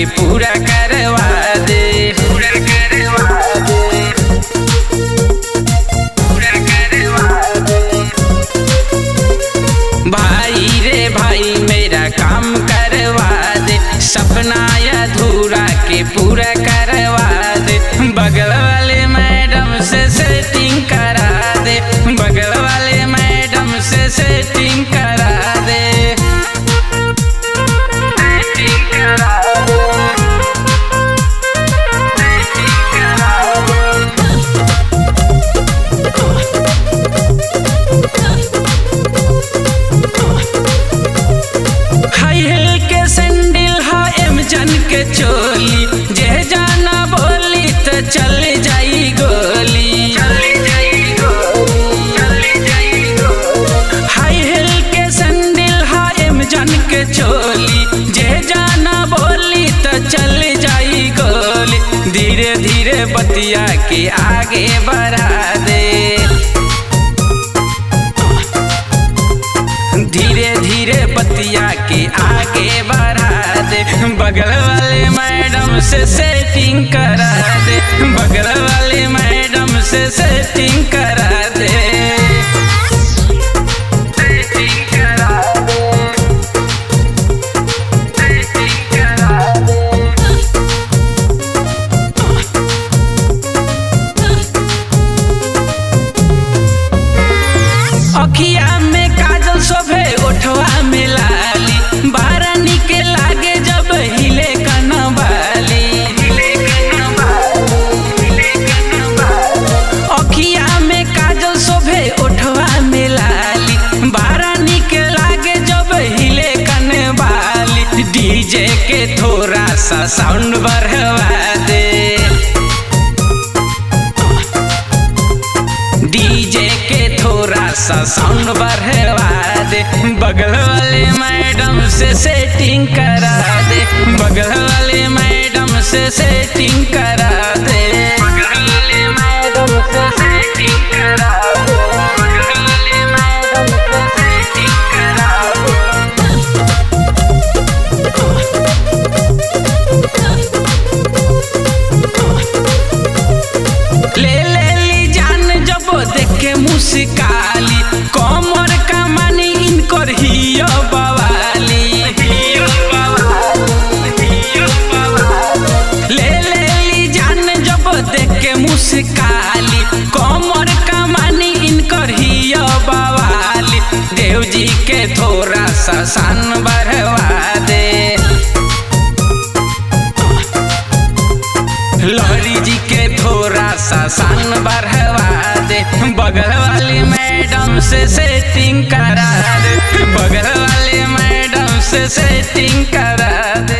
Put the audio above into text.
के पूरा करवा दे, पूरा करवा दे, पूरा करवा दे। भाई रे भाई मेरा काम करवा दे, सपना अधूरा के पूरा करवा दे। बगल वाले मैडम से सेटिंग करा दे, बगल वाले मैडम से सेटिंग करा दे, सेटिंग करा दे, सेटिंग करा दे। हाई हिल के सैंडल हा एमजन के चोली, जे जाना बोली तो चल जाई गोली, चल जाई गोली, चल जाई गोली। हाई हिल के सैंडल हा एमजन के चोली, जे जाना बोली तो चल जाई गोली। धीरे धीरे बतिया के आगे बढ़ा दे, धीरे धीरे बतिया के आगे बढ़ा दे। बगल वाले मैडम से सेटिंग करा दे, बगल वाले मैडम से सेटिंग करा दे, सेटिंग करा दे, सेटिंग करा दे। अखिया में काजल शोभे ओठवा में लाली, बारा निके लागे जब हिले कनवाली, हिले कनवाली, हिले कनवाली। अखिया में काजल शोभे ओठवा में लाली, बारा निके लागे जब हिले कनवाली। डीजे के थोड़ा सा साउंड बढ़वा दे, डीजे के थोड़ा सा साउंड बढ़वा दे। बगल वाले मैडम से सेटिंग करा दे, बगल वाले मैडम से सेटिंग करा दे, बगल वाले मैडम से सेटिंग करा दे, बगल वाले मैडम से सेटिंग करा दे। ले ली जान जब देखे मुस्काली, कमर कमानी इनकर हियो बवाली, हियो बवाली, हियो बवाली। ले ली जान जब देखे मुस्काली, कमर कमानी इनकर हियो बवाली। देव जी के थोड़ा सा शान बढ़वा दे, लहरी जी के थोड़ा सा शान बढ़वा दे। बगल वाली मैडम से सेटिंग करा दे, बगल वाले मैडम से सेटिंग करा दे।